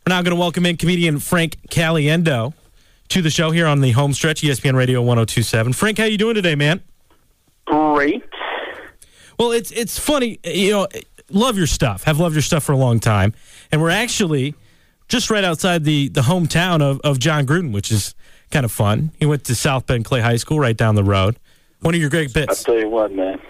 We're now going to welcome in comedian Frank Caliendo to the show here on the home stretch, ESPN Radio 102.7. Frank, how you doing today, man? Great. Well, it's funny, love your stuff. Have loved your stuff for a long time. And we're actually just right outside the hometown of John Gruden, which is kind of fun. He went to South Bend Clay High School right down the road. One of your great bits. I'll tell you what, man.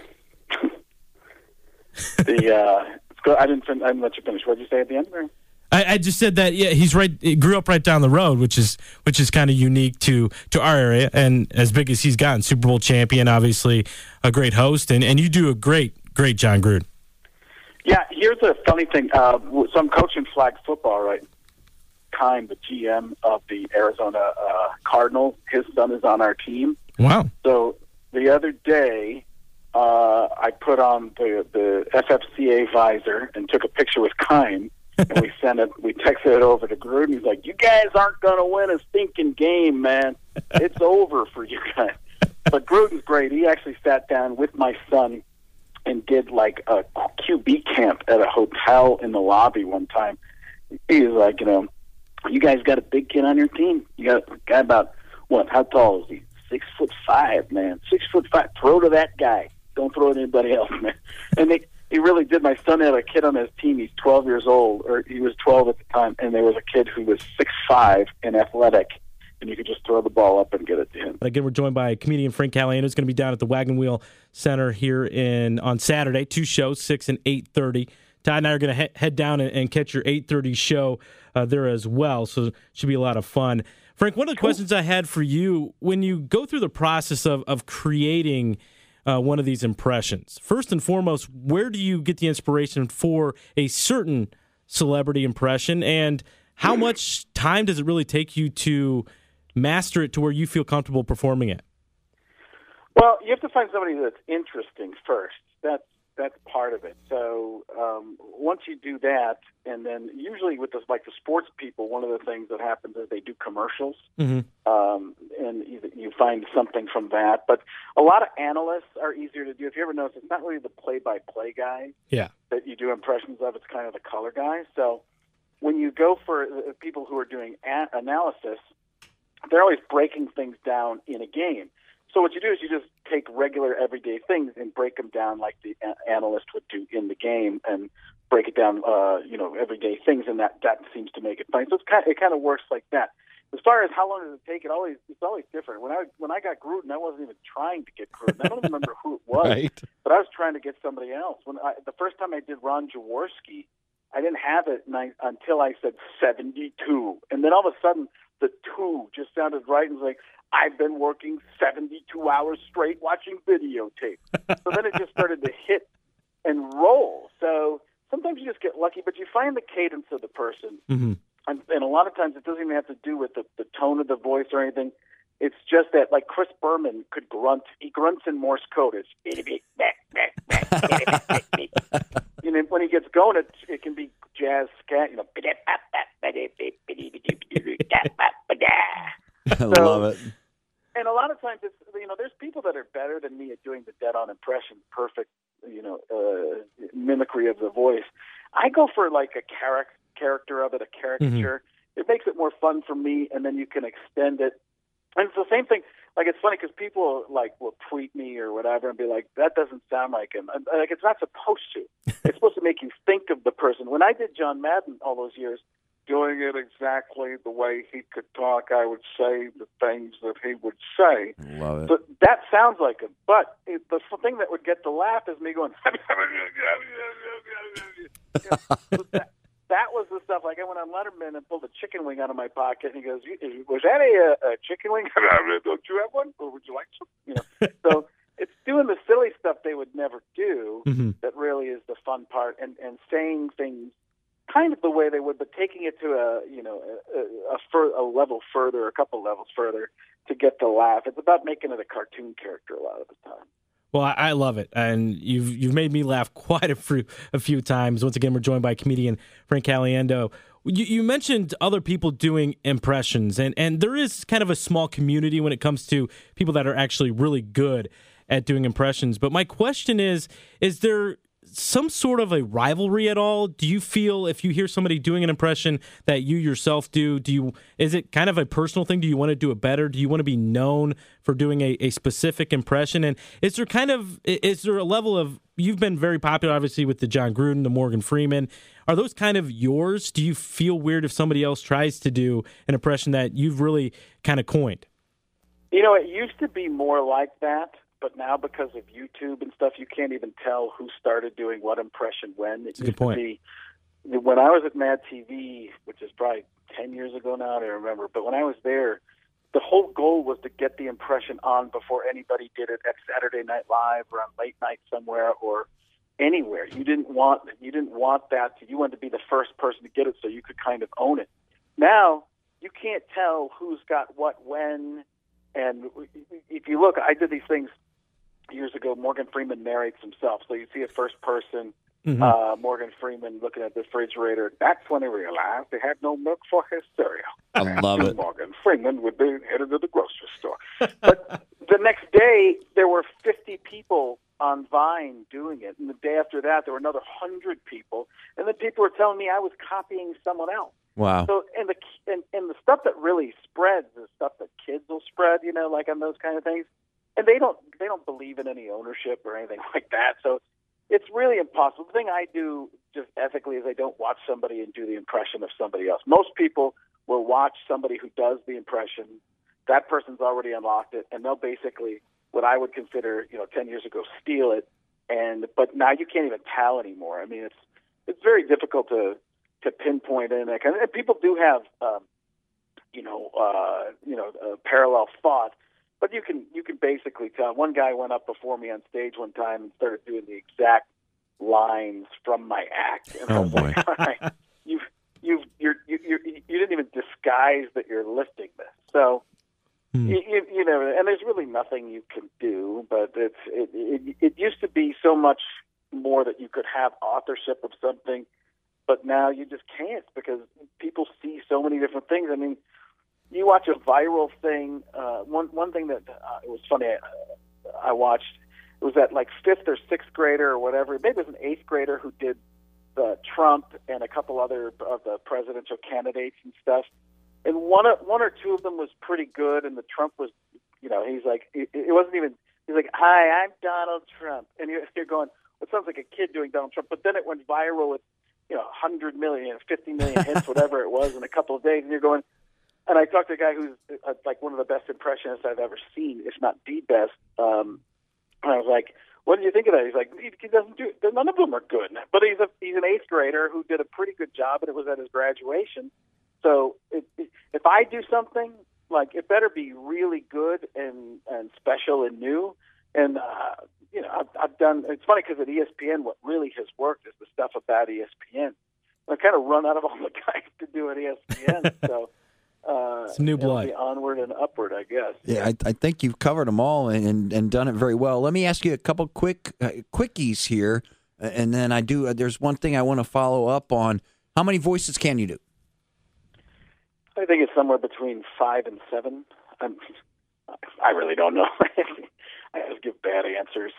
I didn't let you finish. What did you say at the end there? I just said that he grew up right down the road, which is kind of unique to our area, and as big as he's gotten, Super Bowl champion, obviously a great host, and you do a great John Gruden. Yeah, here's a funny thing. So I'm coaching flag football, right? Kime, the GM of the Arizona Cardinals, his son is on our team. Wow. So the other day, I put on the FFCA visor and took a picture with Kime, and we texted it over to Gruden. He's like, "You guys aren't going to win a stinking game, man. It's over for you guys." But Gruden's great. He actually sat down with my son and did like a QB camp at a hotel in the lobby one time. He was like, you guys got a big kid on your team. You got a guy about, what, how tall is he? 6'5", man. 6'5". Throw to that guy. Don't throw to anybody else, man. And he really did. My son had a kid on his team. He's 12 years old, or he was 12 at the time, and there was a kid who was 6'5" and athletic, and you could just throw the ball up and get it to him. Again, we're joined by comedian Frank Caliendo. Who's going to be down at the Wagon Wheel Center here on Saturday. 2 shows, 6 and 8:30. Todd and I are going to head down and catch your 8:30 show there as well, so it should be a lot of fun. Frank, one of the questions I had for you, when you go through the process of creating one of these impressions, first and foremost, where do you get the inspiration for a certain celebrity impression, and how much time does it really take you to master it to where you feel comfortable performing it? Well, you have to find somebody that's interesting first. That's part of it. So once you do that, and then usually with the sports people, one of the things that happens is they do commercials, and you find something from that. But a lot of analysts are easier to do. If you ever notice, it's not really the play-by-play guy that you do impressions of. It's kind of the color guy. So when you go for people who are doing analysis, they're always breaking things down in a game. So what you do is you just take regular everyday things and break them down like the analyst would do in the game, and break it down, everyday things, and that seems to make it funny. So it kind of works like that. As far as how long does it take, it's always different. When I got Gruden, I wasn't even trying to get Gruden. I don't even remember who it was, right, but I was trying to get somebody else. The first time I did Ron Jaworski, I didn't have it until I said 72, and then all of a sudden the 2 just sounded right, and was like, I've been working 72 hours straight watching videotape. So then it just started to hit and roll. So sometimes you just get lucky, but you find the cadence of the person. Mm-hmm. And a lot of times it doesn't even have to do with the tone of the voice or anything. It's just that, like Chris Berman could grunt. He grunts in Morse code. It's when he gets going, it can be jazz scat. I love it. And a lot of times, there's people that are better than me at doing the dead-on impression, perfect, mimicry of the voice. I go for like a character of it, a caricature. Mm-hmm. It makes it more fun for me, and then you can extend it. And it's the same thing. Like, it's funny because people will tweet me or whatever and be like, "That doesn't sound like him." And, it's not supposed to. It's supposed to make you think of the person. When I did John Madden all those years, doing it exactly the way he could talk, I would say the things that he would say. Love it. But that sounds like him. But the thing that would get the laugh is me going, that was the stuff. Like I went on Letterman and pulled a chicken wing out of my pocket, and he goes, "Was that a chicken wing? Don't you have one? Or would you like some?" So it's doing the silly stuff they would never do that really is the fun part, and saying things kind of the way they would, but taking it to a level further, a couple levels further to get the laugh. It's about making it a cartoon character a lot of the time. Well, I love it, and you've made me laugh quite a few times. Once again, we're joined by comedian Frank Caliendo. You mentioned other people doing impressions, and there is kind of a small community when it comes to people that are actually really good at doing impressions. But my question is there some sort of a rivalry at all? Do you feel if you hear somebody doing an impression that you yourself do, is it kind of a personal thing? Do you want to do it better? Do you want to be known for doing a specific impression? And is there a level of, you've been very popular, obviously, with the John Gruden, the Morgan Freeman. Are those kind of yours? Do you feel weird if somebody else tries to do an impression that you've really kind of coined? It used to be more like that. But now, because of YouTube and stuff, you can't even tell who started doing what impression when. That's a good point. When I was at Mad TV, which is probably 10 years ago now, I don't remember, but when I was there, the whole goal was to get the impression on before anybody did it at Saturday Night Live or on late night somewhere or anywhere. You didn't want that. You wanted to be the first person to get it so you could kind of own it. Now, you can't tell who's got what when. And if you look, I did these things years ago. Morgan Freeman narrates himself. So you see a first person, Morgan Freeman looking at the refrigerator. That's when he realized they had no milk for his cereal. I love it. Morgan Freeman would be headed to the grocery store. But the next day, there were 50 people on Vine doing it. And the day after that, there were another 100 people. And then people were telling me I was copying someone else. Wow. So, and the stuff that really spreads is stuff that kids will spread, like on those kind of things. And they don't believe in any ownership or anything like that. So it's really impossible. The thing I do just ethically is I don't watch somebody and do the impression of somebody else. Most people will watch somebody who does the impression. That person's already unlocked it, and they'll basically, what I would consider, 10 years ago, steal it. But now you can't even tell anymore. I mean, it's very difficult to pinpoint in that kind of, and people do have, parallel thought. But you can basically tell. One guy went up before me on stage one time and started doing the exact lines from my act. And oh boy! Like, all right, you didn't even disguise that you're lifting this. So and there's really nothing you can do. But it used to be so much more that you could have authorship of something, but now you just can't because people see so many different things. I mean, you watch a viral thing. One thing that it was funny I watched, it was that like 5th or 6th grader or whatever. Maybe it was an 8th grader who did Trump and a couple other of the presidential candidates and stuff. And one or two of them was pretty good, and the Trump was, he's like, it wasn't even. He's like, "Hi, I'm Donald Trump," and you're going, well, it sounds like a kid doing Donald Trump. But then it went viral with 100 million, 50 million hits, whatever it was, in a couple of days, and you're going. And I talked to a guy who's like one of the best impressionists I've ever seen, if not the best. And I was like, "What did you think of that?" He's like, "He doesn't do. None of them are good." But he's an 8th grader who did a pretty good job, and it was at his graduation. So if I do something, like, it better be really good and special and new. And I've done. It's funny because at ESPN, what really has worked is the stuff about ESPN. I kind of run out of all the guys to do at ESPN. So. Some new blood. Onward and upward, I guess. Yeah, I think you've covered them all and done it very well. Let me ask you a couple quickies here, and then there's one thing I want to follow up on. How many voices can you do? I think it's somewhere between 5 and 7. I really don't know. I just give bad answers.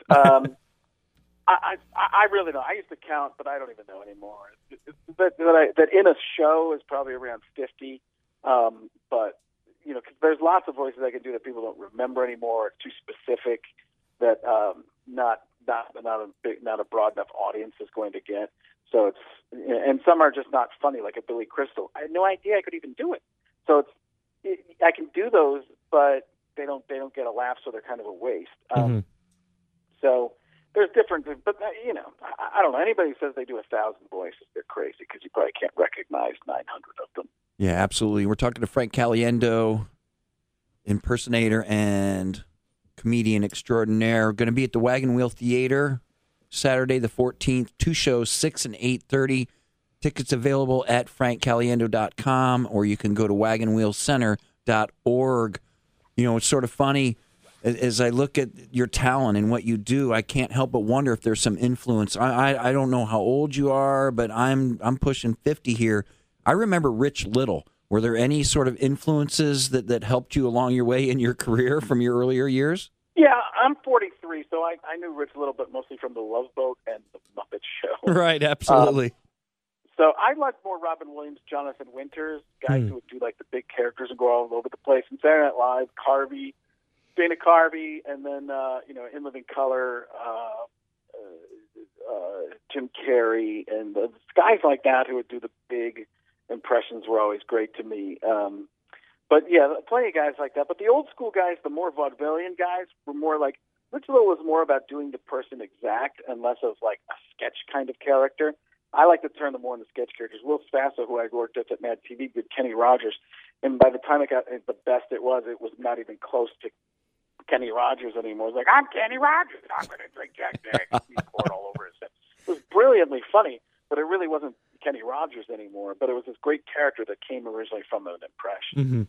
I really don't. I used to count, but I don't even know anymore. That in a show is probably around 50. But cause there's lots of voices I can do that people don't remember anymore. It's too specific that not a broad enough audience is going to get. So and some are just not funny, like a Billy Crystal. I had no idea I could even do it. So I can do those, but they don't get a laugh, so they're kind of a waste. So there's different, but I don't know. Anybody who says they do 1,000 voices, they're crazy because you probably can't recognize 900 of them. Yeah, absolutely. We're talking to Frank Caliendo, impersonator and comedian extraordinaire. Going to be at the Wagon Wheel Theater Saturday the 14th. 2 shows, 6 and 8:30. Tickets available at frankcaliendo.com, or you can go to wagonwheelcenter.org. It's sort of funny. As I look at your talent and what you do, I can't help but wonder if there's some influence. I don't know how old you are, but I'm pushing 50 here. I remember Rich Little. Were there any sort of influences that helped you along your way in your career from your earlier years? Yeah, I'm 43, so I knew Rich a little bit, mostly from The Love Boat and The Muppet Show. Right, absolutely. So I liked more Robin Williams, Jonathan Winters, guys who would do like the big characters and go all over the place. And Saturday Night Live, Carvey, Dana Carvey, and then In Living Color, Jim Carrey, and guys like that who would do the big impressions were always great to me. But yeah, plenty of guys like that. But the old school guys, the more vaudevillian guys, were more like Rich Little was more about doing the person exact and less of like a sketch kind of character. I like to turn them more into sketch characters. Will Spasso, who I worked with at Mad TV, did Kenny Rogers, and by the time it got the best it was not even close to Kenny Rogers anymore. It was like, I'm Kenny Rogers. I'm going to drink Jack Daniels. He poured all over his head. It was brilliantly funny, but it really wasn't Kenny Rogers anymore. But it was this great character that came originally from an impression. Mm-hmm.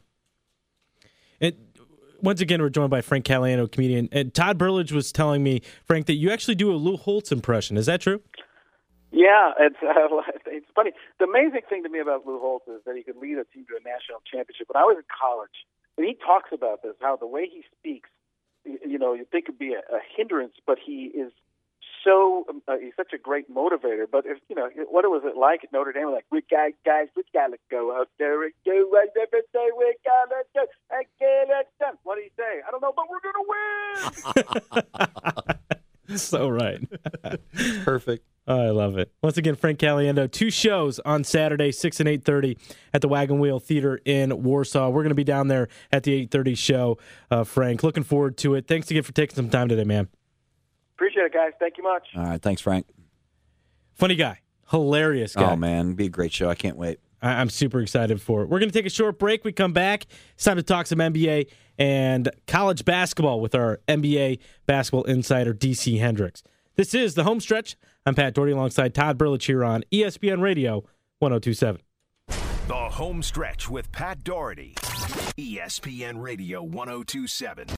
Once again, we're joined by Frank Caliendo, comedian. And Todd Burlage was telling me, Frank, that you actually do a Lou Holtz impression. Is that true? Yeah, it's funny. The amazing thing to me about Lou Holtz is that he could lead a team to a national championship. When I was in college, and he talks about this, how the way he speaks, you think could be a hindrance, but he is he's such a great motivator. But if what was it like at Notre Dame? Like, we guys, we gotta go out there and do whatever say we gotta do and get it done. What do you say? I don't know, but we're gonna win. So right. Perfect. Oh, I love it. Once again, Frank Caliendo, 2 shows on Saturday, 6 and 8:30 at the Wagon Wheel Theater in Warsaw. We're going to be down there at the 8:30 show, Frank. Looking forward to it. Thanks again for taking some time today, man. Appreciate it, guys. Thank you much. All right. Thanks, Frank. Funny guy. Hilarious guy. Oh, man. It'd be a great show. I can't wait. I'm super excited for it. We're going to take a short break. We come back. It's time to talk some NBA and college basketball with our NBA basketball insider, DC Hendricks. This is The Home Stretch. I'm Pat Doherty alongside Todd Burlage here on ESPN Radio 102.7. The Home Stretch with Pat Doherty. ESPN Radio 102.7.